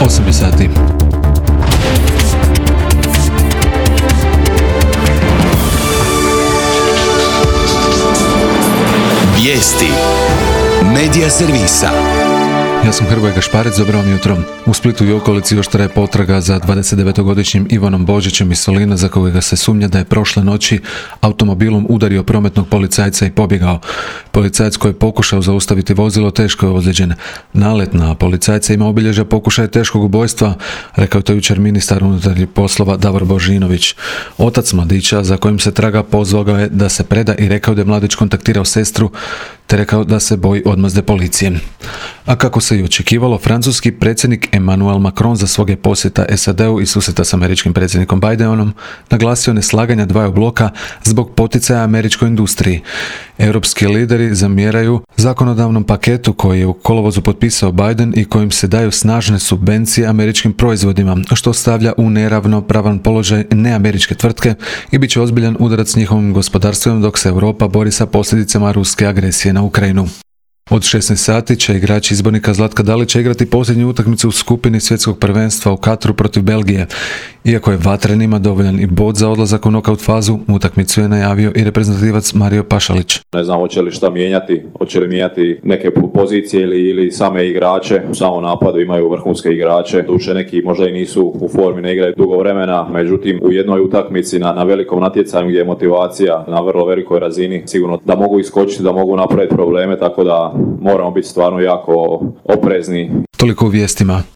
8 je sati. Vijesti Medija servisa. Ja sam Hrvoje Gašparec, dobro vam jutro. U Splitu i okolici još traje potraga za 29-godišnjim Ivanom Božićem iz Solina, za kojega se sumnja da je prošle noći automobilom udario prometnog policajca i pobjegao. Policajac koji je pokušao zaustaviti vozilo teško je ozlijeđen. Nalet na policajca ima obilježja pokušaja teškog ubojstva, rekao je to jučer ministar unutarnjih poslova Davor Božinović. Otac mladića, za kojim se traga, pozvao ga je da se preda i rekao da je mladić kontaktirao sestru, te rekao da se boji odmazde policije. A kako se i očekivalo, francuski predsjednik Emmanuel Macron za svog je posjeta SAD-u i susreta s američkim predsjednikom Bidenom naglasio neslaganja dvaju bloka zbog poticaja američkoj industriji. Europski lideri zamjeraju zakonodavnom paketu koji je u kolovozu potpisao Biden i kojim se daju snažne subvencije američkim proizvodima, što stavlja u neravnopravan položaj neameričke tvrtke i bit će ozbiljan udarac njihovim gospodarstvom dok se Europa bori sa posljedicama ruske agresije na Ukrajinu. Od 16 sati će igrač izbornika Zlatka Dalića igrati posljednju utakmicu u skupini svjetskog prvenstva u Katru protiv Belgije. Iako je vatren, ima dovoljan i bod za odlazak u nokaut fazu, utakmicu je najavio i reprezentativac Mario Pašalić. Ne znam hoće li šta mijenjati, hoće li mijenjati neke pozicije ili same igrače. U samom napadu imaju vrhunske igrače, duše neki možda i nisu u formi, ne igraju dugo vremena, međutim u jednoj utakmici na velikom natjecanju gdje je motivacija na vrlo velikoj razini, sigurno da mogu iskočiti, da mogu napraviti probleme, tako da moramo biti stvarno jako oprezni. Toliko u vijestima.